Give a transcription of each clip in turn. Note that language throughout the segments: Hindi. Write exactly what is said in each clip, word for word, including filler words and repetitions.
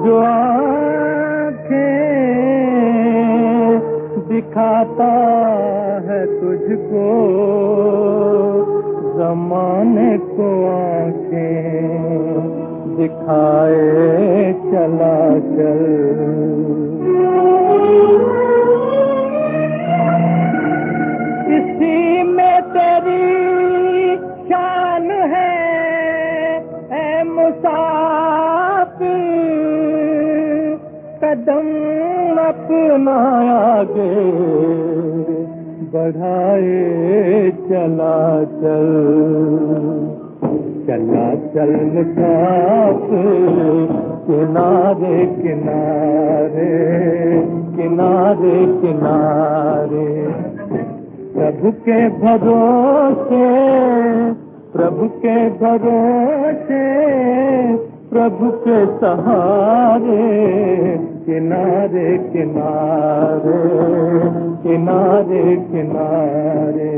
जो आँखें दिखाता है तुझको, ज़माने को आँखें दिखाए चला चल। इसी में तेरी शान है ऐ मुसाफिर, कदम अपना आगे बढ़ाए चला चल। चला चल मुसाफिर किनारे किनारे, किनारे किनारे। प्रभु के भरोसे, प्रभु के भरोसे, प्रभु के सहारे, किनारे किनारे, किनारे किनारे।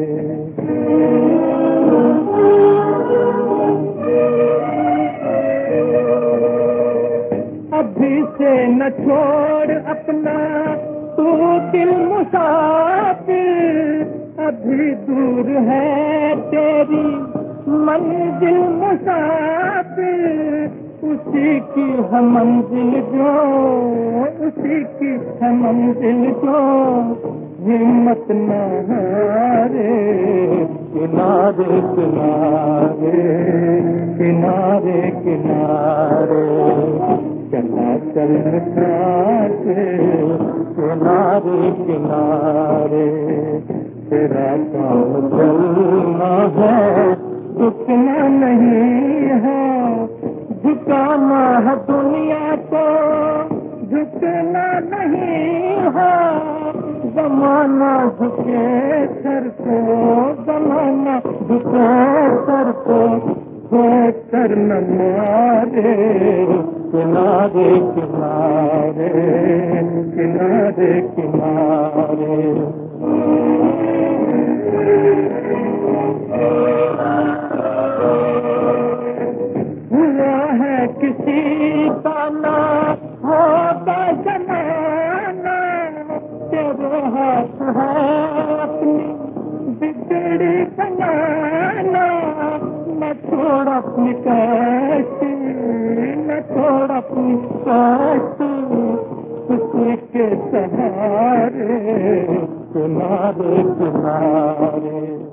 अभी से न छोड़ अपना तू दिल मुसाफिर, अभी दूर है तेरी मंजिल मुसाफिर। उसी की है मंजिल जो, उसी की है मंजिल जो, हिम्मत न हारे। किनारे किनारे, किनारे किनारे। चला चल मुसाफिर किनारे किनारे। तेरा काम चलना है, झुकना नहीं है। झुकाना है दुनिया को, झुकना नहीं है। ज़माना झुके सर को, ज़माना झुके सर को, हो कर न मारे। किनारे किनारे, किनारे किनारे। हुआ है किसी का ना होगा जमाना, तेरे हाथ है अपनी बिगड़ी बनाना। न छोड़ अपनी कैसी, न छोड़ अपनी कैसी, किसी के सहारे। किनारे किनारे।